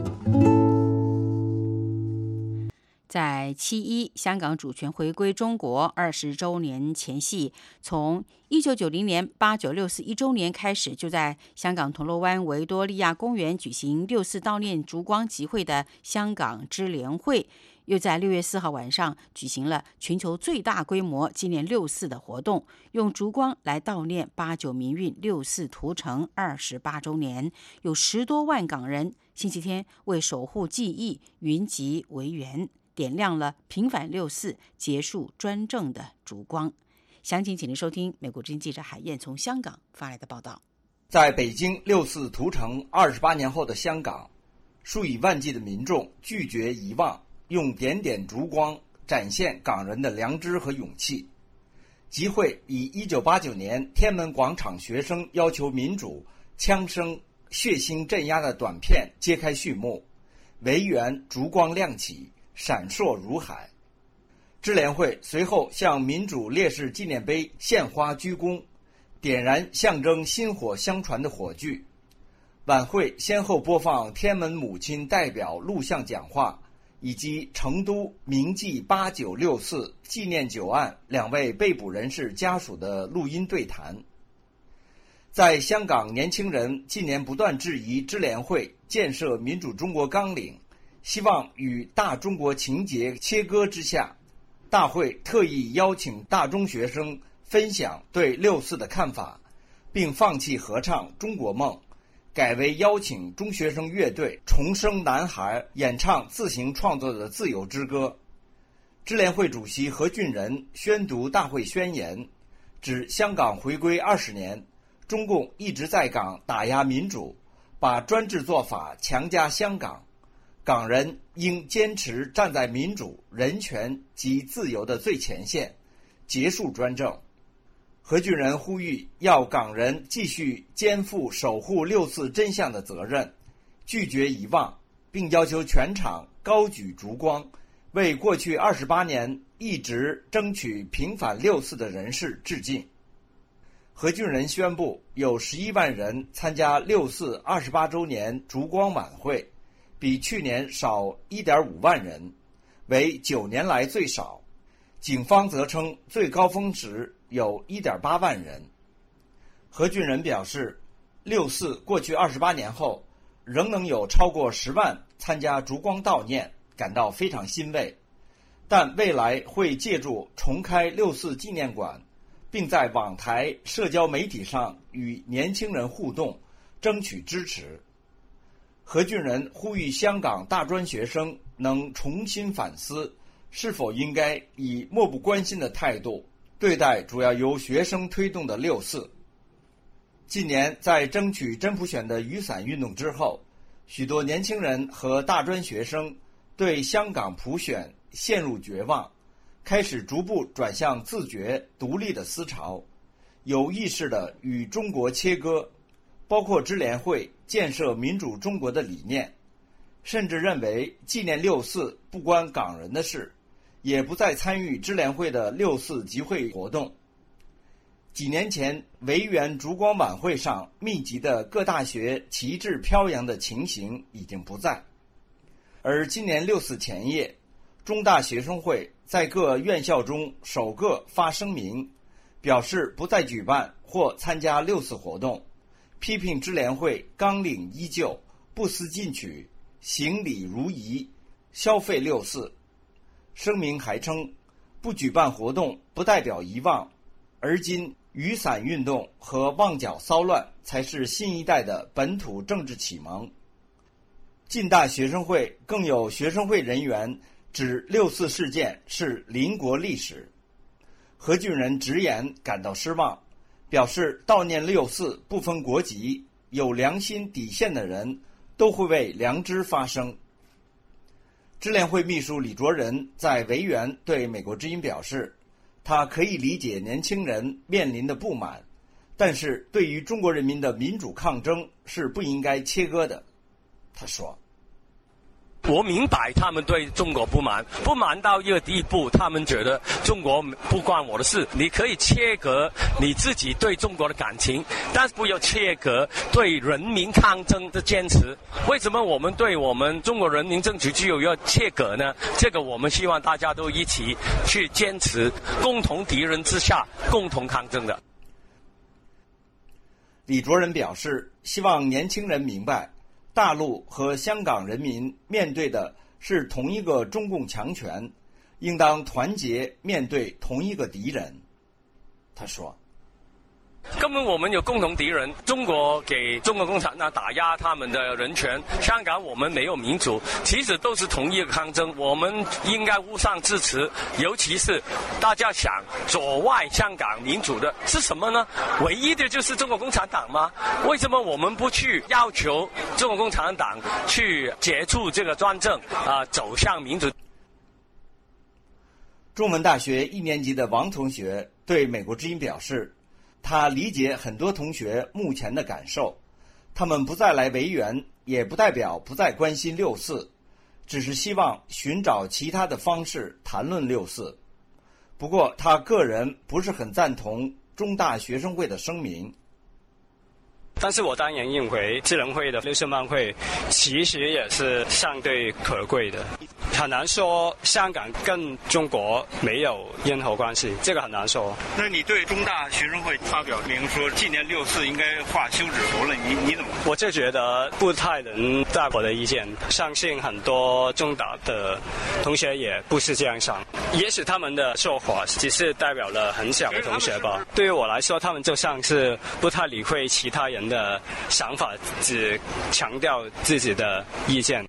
在7·1香港主权回归中国20周年前夕，从1990年8·9/64周年开始，就在香港铜锣湾维多利亚公园举行6·4悼念烛光集会的香港支联会，又在6月4号晚上举行了全球最大规模纪念6·4的活动，用烛光来悼念8·9民运6·4屠城28周年。有10多万港人星期天为守护记忆云集维园，点亮了平反6·4结束专政的烛光。详情请您收听美国之音记者海燕从香港发来的报道。 在北京六四屠城28年后的香港，数以万计的民众拒绝遗忘，用点点烛光展现港人的良知和勇气。集会以1989年天安门广场学生要求民主、枪声血腥镇压的短片揭开序幕，维园烛光亮起，闪烁如海。支联会随后向民主烈士纪念碑献花鞠躬，点燃象征薪火相传的火炬。晚会先后播放天安门母亲代表录像讲话，以及成都铭记8964纪念9案2位被捕人士家属的录音对谈。在香港年轻人近年不断质疑支联会建设民主中国纲领，希望与大中国情节切割之下，大会特意邀请大中学生分享对6·4的看法，并放弃合唱《中国梦》，改为邀请中学生乐队重生男孩演唱自行创作的自由之歌。支联会主席何俊仁宣读大会宣言，指香港回归20年，中共一直在港打压民主，把专制做法强加香港，港人应坚持站在民主、人权及自由的最前线，结束专政。何俊仁呼吁要港人继续肩负守护6·4真相的责任，拒绝遗忘，并要求全场高举烛光，为过去28年一直争取平反6·4的人士致敬。何俊仁宣布有11万人参加6·4 28周年烛光晚会，比去年少 1.5 万人，为9年来最少。警方则称最高峰时有 1.8 万人。何俊仁表示，6·4过去28年后，仍能有超过10万参加烛光悼念，感到非常欣慰。但未来会借助重开6·4纪念馆，并在网台、社交媒体上与年轻人互动，争取支持。何俊仁呼吁香港大专学生能重新反思，是否应该以漠不关心的态度对待主要由学生推动的6·4。近年在争取真普选的雨伞运动之后，许多年轻人和大专学生对香港普选陷入绝望，开始逐步转向自觉独立的思潮，有意识地与中国切割，包括支联会建设民主中国的理念，甚至认为纪念6·4不关港人的事，也不再参与支联会的6·4集会活动。几年前维园烛光晚会上密集的各大学旗帜飘扬的情形已经不在，而今年6·4前夜，中大学生会在各院校中首个发声明，表示不再举办或参加6·4活动，批评支联会纲领依旧，不思进取，行礼如仪，消费6·4。声明还称，不举办活动不代表遗忘，而今雨伞运动和旺角骚乱才是新一代的本土政治启蒙。浸大学生会更有学生会人员指6·4事件是邻国历史。何俊仁直言感到失望，表示悼念6·4不分国籍，有良心底线的人都会为良知发声。支联会秘书李卓人在维园对美国之音表示，他可以理解年轻人面临的不满，但是对于中国人民的民主抗争是不应该切割的。他说， 我明白他们对中国不满到一个地步，他们觉得中国不关我的事。你可以切割你自己对中国的感情，但是不要切割对人民抗争的坚持。为什么我们对我们中国人民争取自由要切割呢？这个我们希望大家都一起去坚持，共同敌人之下共同抗争的。 李卓人表示，希望年轻人明白，大陆和香港人民面对的是同一个中共强权，应当团结面对同一个敌人。他说， 根本我们有共同敌人，中国给中国共产党打压他们的人权，香港我们没有民主，其实都是同一个抗争，我们应该互相支持。尤其是大家想阻碍香港民主的是什么呢？唯一的就是中国共产党吗？为什么我们不去要求中国共产党去结束这个专政走向民主？ 中文大学1年级的王同学对美国之音表示，他理解很多同学目前的感受，他们不再来维园，也不代表不再关心6·4，只是希望寻找其他的方式谈论6·4。不过他个人不是很赞同中大学生会的声明。 但是我当然认为智能会的60万会其实也是相对可贵的，很难说香港跟中国没有任何关系，这个很难说。 那你对中大学生会发表明说纪念6·4应该画休止符了，你怎么？ 我就觉得不太能代表我的意见，相信很多中大的同学也不是这样想，也许他们的说法只是代表了很小的同学吧。对于我来说，他们就像是不太理会其他人的想法，只强调自己的意见。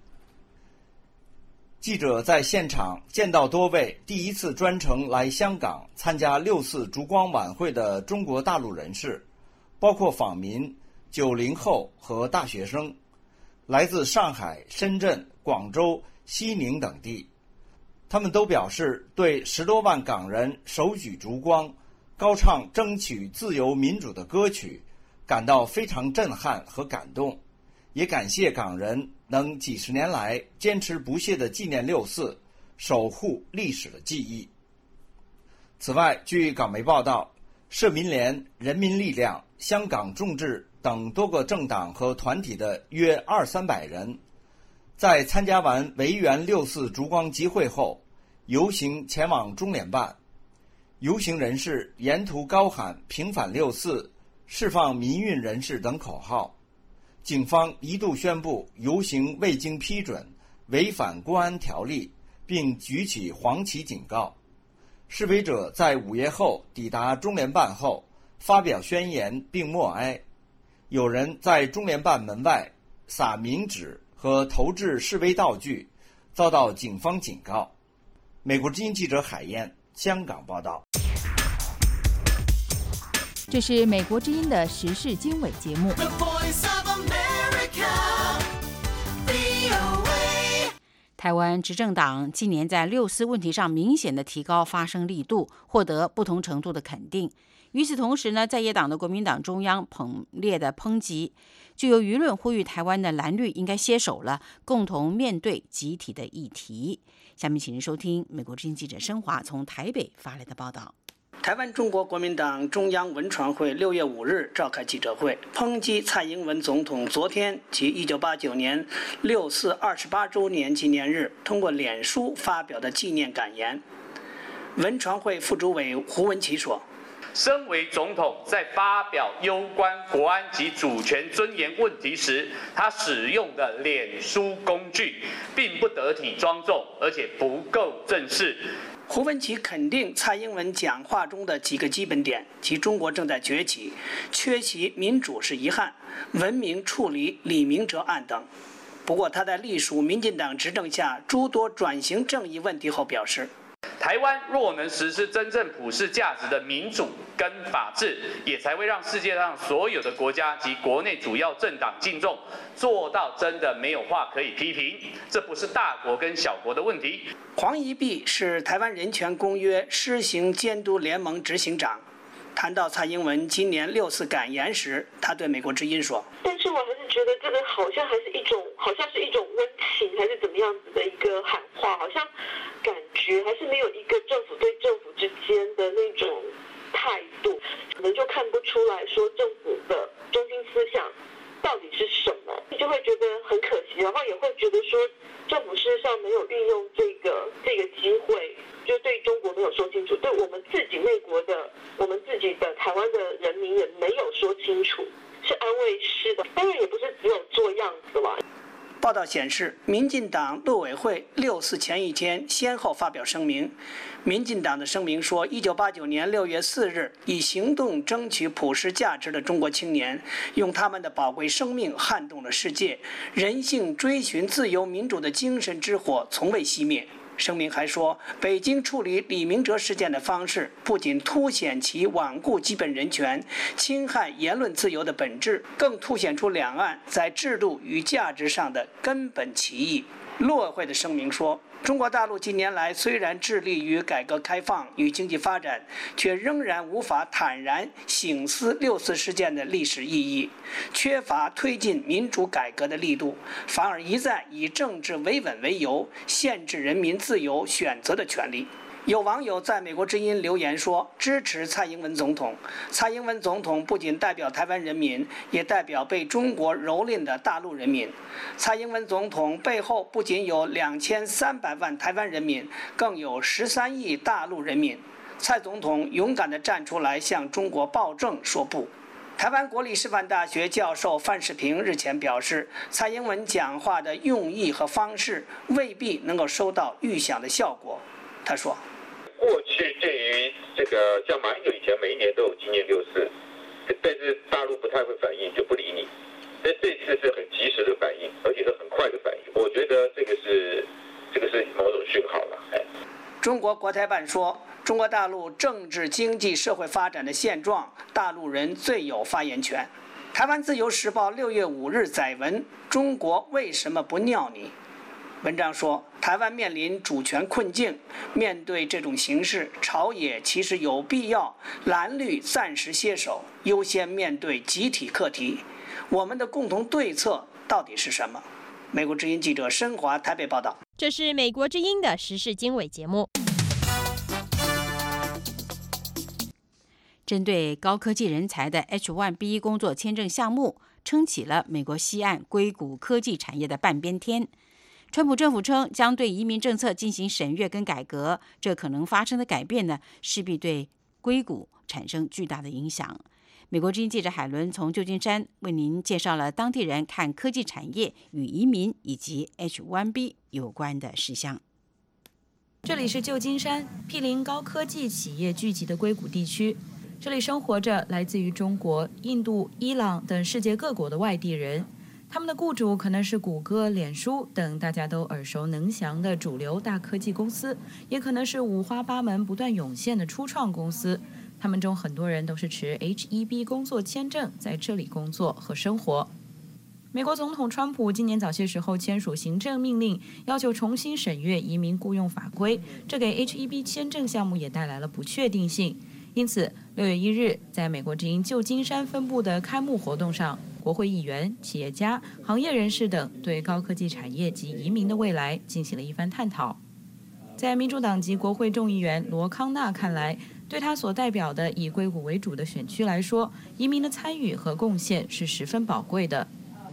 记者在现场见到多位第一次专程来香港参加6·4烛光晚会的中国大陆人士，包括访民、90后和大学生，来自上海、深圳、广州、西宁等地。他们都表示对10多万港人手举烛光，高唱争取自由民主的歌曲感到非常震撼和感动，也感谢港人能几十年来坚持不懈地纪念6·4，守护历史的记忆。此外，据港媒报道，社民连、人民力量、香港众志等多个政党和团体的约200-300人，在参加完维园6·4烛光集会后，游行前往中联办。游行人士沿途高喊平反6·4、释放民运人士等口号。警方一度宣布游行未经批准，违反公安条例，并举起黄旗警告。示威者在午夜后抵达中联办后，发表宣言并默哀。有人在中联办门外撒冥纸和投掷示威道具，遭到警方警告。美国之音记者海燕，香港报道。 这是美国之音的时事经纬节目。 台湾执政党近年在6·4问题上明显的提高发声力度，获得不同程度的肯定。与此同时呢，在野党的国民党中央猛烈的抨击，就有舆论呼吁台湾的蓝绿应该携手了，共同面对集体的议题。下面请您收听美国之音记者申华从台北发来的报道。 台湾中国国民党中央文传会6月5日召开记者会，抨击蔡英文总统昨天及1989年6·4 28周年纪念日通过脸书发表的纪念感言。文传会副主委胡文琦说， 身为总统，在发表攸关国安及主权尊严问题时，他使用的脸书工具并不得体庄重，而且不够正式。 胡文琦肯定蔡英文讲话中的几个基本点，即中国正在崛起，缺席民主是遗憾，文明处理李明哲案等。不过他在隶属民进党执政下诸多转型正义问题后表示， 台湾若能实施真正普世价值的民主跟法治，也才会让世界上所有的国家及国内主要政党敬重，做到真的没有话可以批评。这不是大国跟小国的问题。 黄宜弼是台湾人权公约施行监督联盟执行长。谈到蔡英文今年6·4感言时，他对美国之音说：“ 但是我还是觉得这个好像是一种温情，还是怎么样子的一个喊话，好像感觉还是没有一个政府对政府之间的那种态度，可能就看不出来说政府的中心思想到底是什么，就会觉得很可惜，然后也会觉得说政府事实上没有运用这个机会。”就对中国没有说清楚，对我们自己内国的、我们自己的台湾的人民也没有说清楚，是安慰式的，当然也不是只有做样子了。 报道显示，民进党陆委会6·4前一天先后发表声明。民进党的声明说，1989年6月4日，以行动争取普世价值的中国青年，用他们的宝贵生命撼动了世界，人性追寻自由民主的精神之火从未熄灭。声明还说，北京处理李明哲事件的方式不仅凸显其罔顾基本人权、侵害言论自由的本质，更凸显出两岸在制度与价值上的根本歧义。陆委会的声明说，中国大陆近年来虽然致力于改革开放与经济发展，却仍然无法坦然省思6·4事件的历史意义，缺乏推进民主改革的力度，反而一再以政治维稳为由，限制人民自由选择的权利。有网友在美国之音留言说，支持蔡英文总统。蔡英文总统不仅代表台湾人民，也代表被中国蹂躏的大陆人民。蔡英文总统背后不仅有2300万台湾人民，更有13亿大陆人民。蔡总统勇敢地站出来向中国暴政说不。台湾国立师范大学教授范世平日前表示，蔡英文讲话的用意和方式未必能够收到预想的效果。他说， 过去对于这个像马英九以前每一年都有纪念6·4，但是大陆不太会反应，就不理你。但这次是很及时的反应，而且是很快的反应。我觉得这个是某种讯号了。 中国国台办说，中国大陆政治、经济、社会发展的现状，大陆人最有发言权。台湾自由时报6月5日载文：中国为什么不尿你？文章说，台湾面临主权困境，面对这种形势，朝野其实有必要蓝绿暂时歇手，优先面对集体课题。我们的共同对策到底是什么？美国之音记者申华台北报道。 这是美国之音的时事经纬节目。 针对高科技人才的 H-1B 工作签证项目，撑起了美国西岸硅谷科技产业的半边天。川普政府称将对移民政策进行审阅跟改革，这可能发生的改变呢，势必对硅谷产生巨大的影响。美国之音记者海伦从旧金山为您介绍了当地人看科技产业与移民以及 H-1B 有关的事项。 这里是旧金山，毗邻高科技企业聚集的硅谷地区。这里生活着来自于中国、印度、伊朗等世界各国的外地人。他们的雇主可能是谷歌、脸书等大家都耳熟能详的主流大科技公司，也可能是五花八门不断涌现的初创公司。他们中很多人都是持 H-1B 工作签证在这里工作和生活。美国总统川普今年早些时候签署行政命令，要求重新审阅移民雇用法规，这给 H-1B 签证项目也带来了不确定性。因此6月1日，在美国之音旧金山分部的开幕活动上，国会议员、企业家、行业人士等对高科技产业及移民的未来进行了一番探讨。在民主党籍国会众议员罗康纳看来，对他所代表的以硅谷为主的选区来说，移民的参与和贡献是十分宝贵的。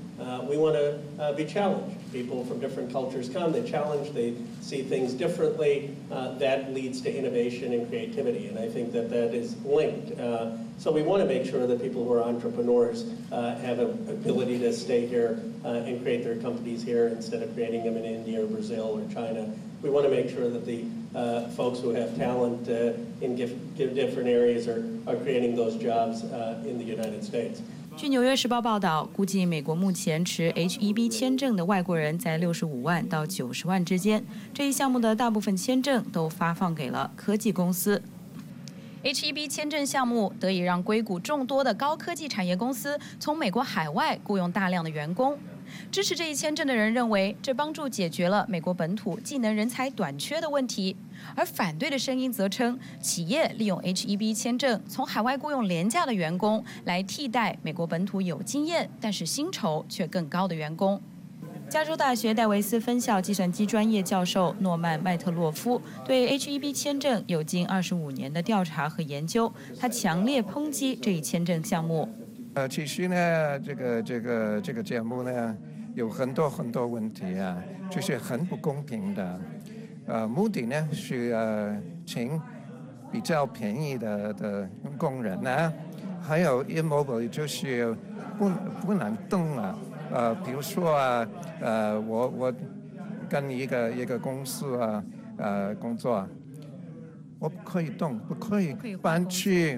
We want to be challenged. People from different cultures come, they challenge, they see things differently. That leads to innovation and creativity, and I think that is linked. So we want to make sure that people who are entrepreneurs have an ability to stay here and create their companies here instead of creating them in India or Brazil or China. We want to make sure that the folks who have talent in different areas are creating those jobs in the United States. 据《纽约时报》报道，估计美国目前持 H-1B 签证的外国人在65万到90万之间。这一项目的大部分签证都发放给了科技公司。H-1B 签证项目得以让硅谷众多的高科技产业公司从美国海外雇佣大量的员工。支持这一签证的人认为，这帮助解决了美国本土技能人才短缺的问题。而反对的声音则称，企业利用 H-1B 签证从海外雇佣廉价的员工，来替代美国本土有经验但是薪酬却更高的员工。加州大学戴维斯分校计算机专业教授诺曼·麦特洛夫对 H-1B 签证有近25年的调查和研究，他强烈抨击这一签证项目。 其实呢，这个节目呢，有很多问题啊，就是很不公平的。目的呢是请比较便宜的工人啊，还有 immobile 就是不能动啊， 比如说我跟一个公司工作，我不可以动，不可以搬去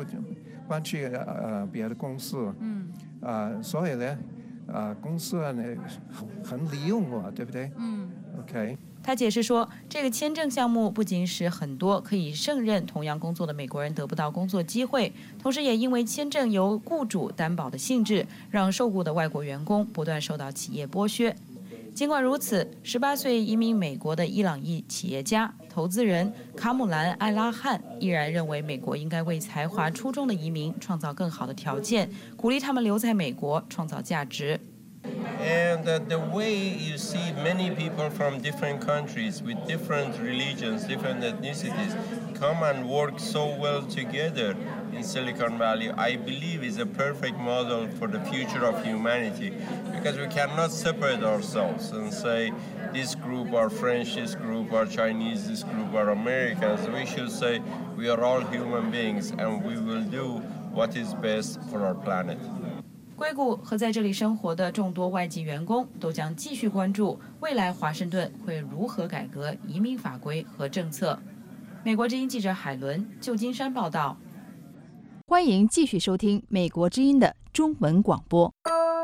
别的公司，所以呢，公司呢很利用我，对不对？OK。 他解释说，这个签证项目不仅使很多可以胜任同样工作的美国人得不到工作机会，同时也因为签证由雇主担保的性质，让受雇的外国员工不断受到企业剥削。尽管如此，18岁移民美国的伊朗裔企业家、投资人卡姆兰·艾拉汉依然认为，美国应该为才华出众的移民创造更好的条件，鼓励他们留在美国，创造价值。 And the way you see many people from different countries with different religions, different ethnicities come and work so well together in Silicon Valley, I believe is a perfect model for the future of humanity, because we cannot separate ourselves and say this group are French, this group are Chinese, this group are Americans. We should say we are all human beings and we will do what is best for our planet. 硅谷和在这里生活的众多外籍员工都将继续关注未来华盛顿会如何改革移民法规和政策。美国之音记者海伦，旧金山报道。 欢迎继续收听美国之音的中文广播。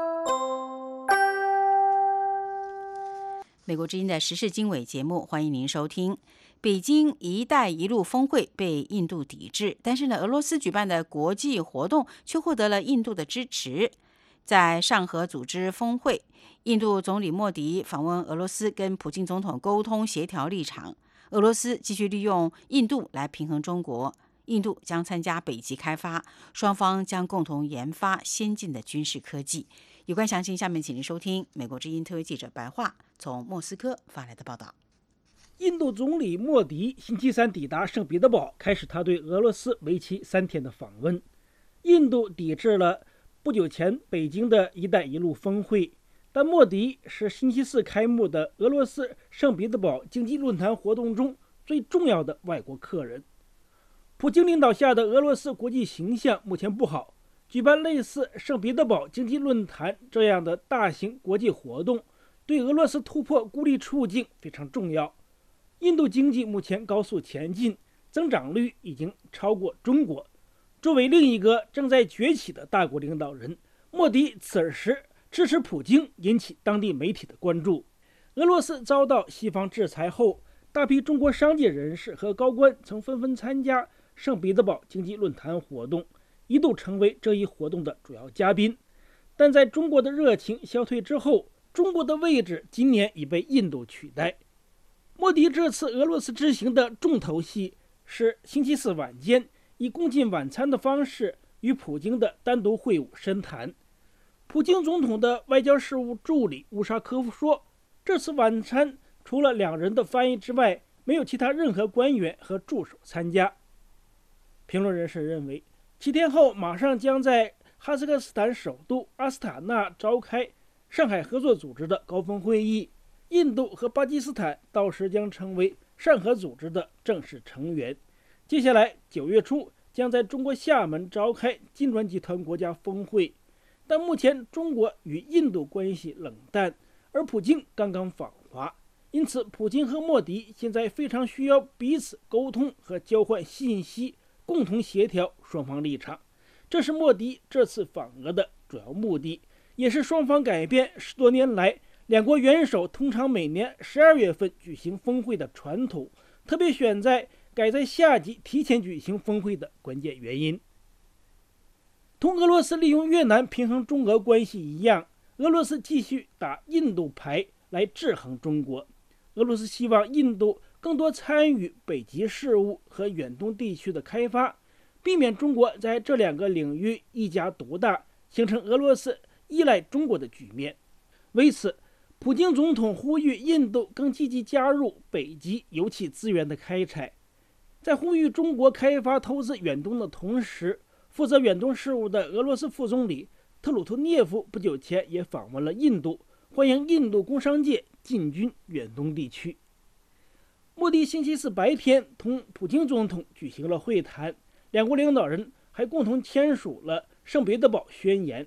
美国之音的时事经纬节目，欢迎您收听。北京“一带一路”峰会被印度抵制，但是呢，俄罗斯举办的国际活动却获得了印度的支持。在上合组织峰会，印度总理莫迪访问俄罗斯，跟普京总统沟通协调立场。俄罗斯继续利用印度来平衡中国，印度将参加北极开发，双方将共同研发先进的军事科技。有关详情，下面请您收听美国之音特约记者白桦从莫斯科发来的报道。 印度总理莫迪星期三抵达圣彼得堡，开始他对俄罗斯为期3天的访问。印度抵制了不久前北京的一带一路峰会，但莫迪是星期四开幕的俄罗斯圣彼得堡经济论坛活动中最重要的外国客人。普京领导下的俄罗斯国际形象目前不好，举办类似圣彼得堡经济论坛这样的大型国际活动，对俄罗斯突破孤立处境非常重要。印度经济目前高速前进，增长率已经超过中国。作为另一个正在崛起的大国领导人，莫迪此时支持普京，引起当地媒体的关注。俄罗斯遭到西方制裁后，大批中国商界人士和高官曾纷纷参加圣彼得堡经济论坛活动，一度成为这一活动的主要嘉宾。但在中国的热情消退之后，中国的位置今年已被印度取代。莫迪这次俄罗斯之行的重头戏是星期四晚间以共进晚餐的方式与普京的单独会晤深谈。普京总统的外交事务助理乌沙科夫说，这次晚餐除了2人的翻译之外，没有其他任何官员和助手参加。评论人士认为，7天后马上将在哈萨克斯坦首都阿斯塔纳召开上海合作组织的高峰会议，印度和巴基斯坦到时将成为上合组织的正式成员。接下来9月初将在中国厦门召开金砖集团国家峰会，但目前中国与印度关系冷淡，而普京刚刚访华，因此普京和莫迪现在非常需要彼此沟通和交换信息，共同协调双方立场。这是莫迪这次访俄的主要目的，也是双方改变10多年来两国元首通常每年12月份举行峰会的传统，特别选在改在夏季提前举行峰会的关键原因。同俄罗斯利用越南平衡中俄关系一样，俄罗斯继续打印度牌来制衡中国。俄罗斯希望印度更多参与北极事务和远东地区的开发，避免中国在这2个领域一家独大，形成俄罗斯依赖中国的局面。为此，普京总统呼吁印度更积极加入北极油气资源的开采。在呼吁中国开发投资远东的同时，负责远东事务的俄罗斯副总理特鲁图涅夫不久前也访问了印度，欢迎印度工商界进军远东地区。莫迪星期四白天同普京总统举行了会谈，两国领导人还共同签署了圣彼得堡宣言。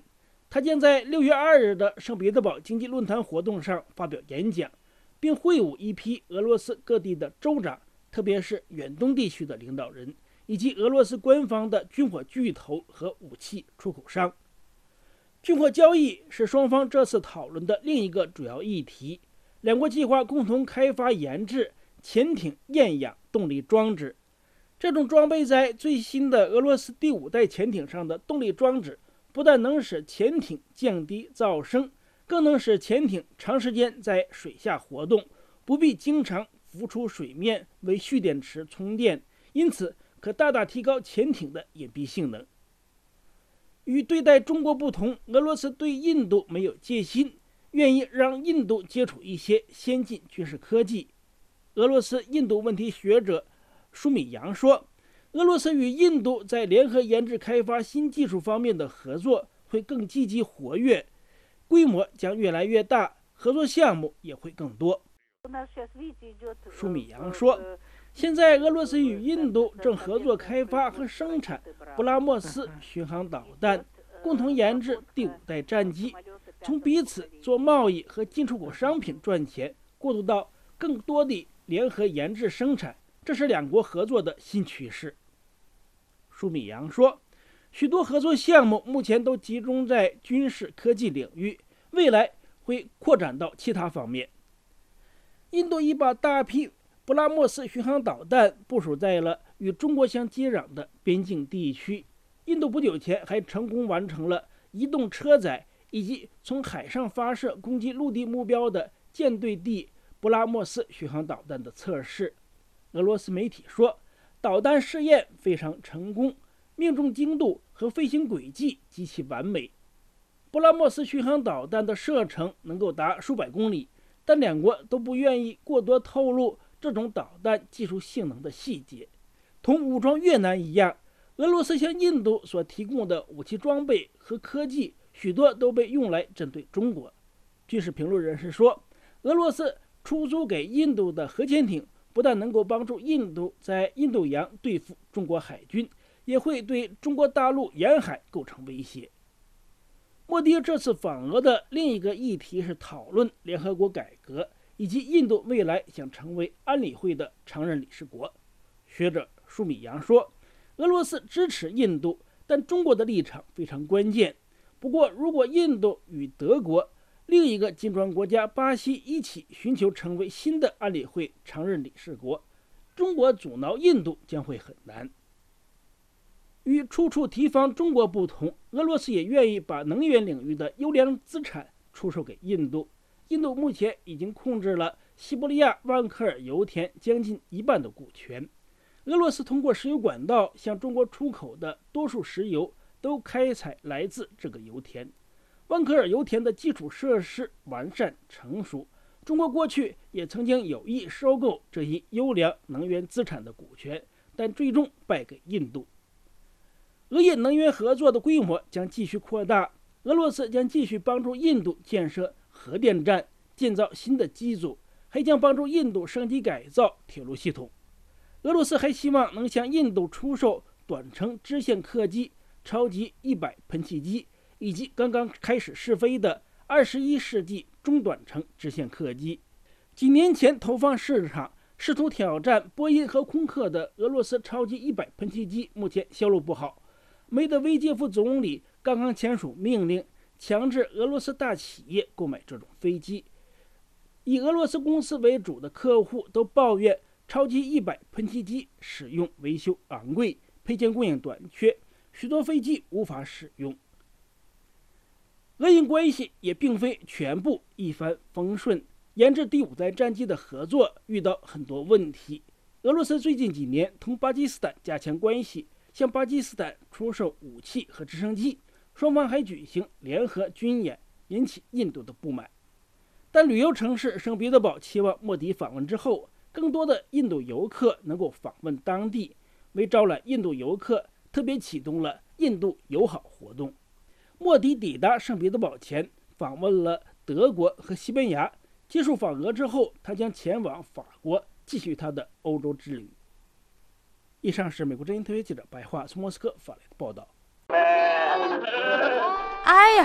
他将在6月2日的圣彼得堡经济论坛活动上发表演讲，并会晤一批俄罗斯各地的州长，特别是远东地区的领导人，以及俄罗斯官方的军火巨头和武器出口商。军火交易是双方这次讨论的另一个主要议题。两国计划共同开发研制潜艇厌氧动力装置。这种装备在最新的俄罗斯第5代潜艇上的动力装置，不但能使潜艇降低噪声，更能使潜艇长时间在水下活动，不必经常浮出水面为蓄电池充电，因此可大大提高潜艇的隐蔽性能。与对待中国不同，俄罗斯对印度没有戒心，愿意让印度接触一些先进军事科技。俄罗斯印度问题学者舒米扬说，俄罗斯与印度在联合研制开发新技术方面的合作会更积极活跃，规模将越来越大，合作项目也会更多。舒米扬说，现在俄罗斯与印度正合作开发和生产布拉莫斯巡航导弹，共同研制第5代战机，从彼此做贸易和进出口商品赚钱，过渡到更多的联合研制生产，这是两国合作的新趋势。舒米扬说，许多合作项目目前都集中在军事科技领域，未来会扩展到其他方面。印度已把大批布拉莫斯巡航导弹部署在了与中国相接壤的边境地区。印度不久前还成功完成了移动车载以及从海上发射攻击陆地目标的舰队地布拉莫斯巡航导弹的测试。俄罗斯媒体说，导弹试验非常成功，命中精度和飞行轨迹极其完美。布拉莫斯巡航导弹的射程能够达数百公里，但两国都不愿意过多透露这种导弹技术性能的细节。同武装越南一样，俄罗斯向印度所提供的武器装备和科技许多都被用来针对中国。军事评论人士说，俄罗斯出租给印度的核潜艇不但能够帮助印度在印度洋对付中国海军，也会对中国大陆沿海构成威胁。莫迪这次访俄的另一个议题是讨论联合国改革，以及印度未来想成为安理会的常任理事国。学者舒米扬说，俄罗斯支持印度，但中国的立场非常关键。不过，如果印度与德国、另一个金砖国家巴西一起寻求成为新的安理会常任理事国，中国阻挠印度将会很难。与处处提防中国不同，俄罗斯也愿意把能源领域的优良资产出售给印度。印度目前已经控制了西伯利亚万科尔油田将近一半的股权。俄罗斯通过石油管道向中国出口的多数石油都开采来自这个油田。万科尔油田的基础设施完善成熟，中国过去也曾经有意收购这一优良能源资产的股权，但最终败给印度。俄印能源合作的规模将继续扩大，俄罗斯将继续帮助印度建设核电站，建造新的机组，还将帮助印度升级改造铁路系统。俄罗斯还希望能向印度出售短程支线客机超级100喷气机，以及刚刚开始试飞的21世纪中短程支线客机。几年前投放市场，试图挑战波音和空客的俄罗斯超级100喷气机目前销路不好。梅德韦杰夫总理刚刚签署命令，强制俄罗斯大企业购买这种飞机。以俄罗斯公司为主的客户都抱怨超级100喷气机使用维修昂贵，配件供应短缺，许多飞机无法使用。俄印关系也并非全部一帆风顺，研制第5代战机的合作遇到很多问题。俄罗斯最近几年同巴基斯坦加强关系，向巴基斯坦出售武器和直升机，双方还举行联合军演，引起印度的不满。但旅游城市圣彼得堡期望莫迪访问之后，更多的印度游客能够访问当地，为招揽印度游客，特别启动了印度友好活动。莫迪抵达圣彼得堡前，访问了德国和西班牙。结束访俄之后，他将前往法国，继续他的欧洲之旅。以上是美国之音特约记者白桦从莫斯科发来的报道。 哎呀，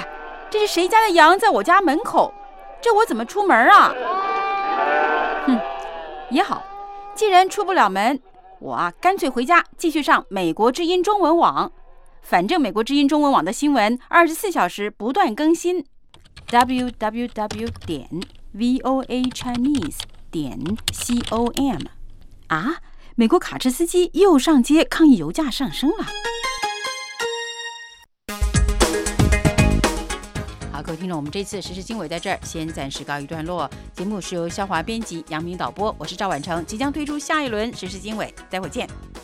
这是谁家的羊在我家门口？这我怎么出门啊？也好，既然出不了门，我干脆回家继续上美国之音中文网。反正美国之音中文网的新闻24小时不断更新 www.voachinese.com 啊，美国卡车司机又上街抗议油价上升了。好，各位听众，我们这次时事经纬在这儿先暂时告一段落。节目是由肖华编辑，杨明导播，我是赵婉成，即将推出下一轮时事经纬，待会见。